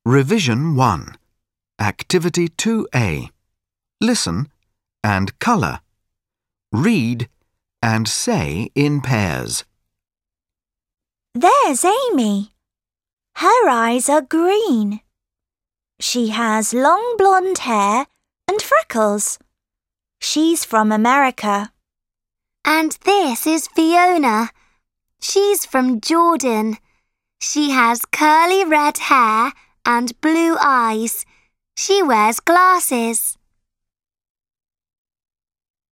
Revision 1. Activity 2A. Listen and colour. Read and say in pairs. There's Amy. Her eyes are green. She has long blonde hair and freckles. She's from America. And this is Fiona. She's from Jordan. She has curly red hair and blue eyes. She wears glasses.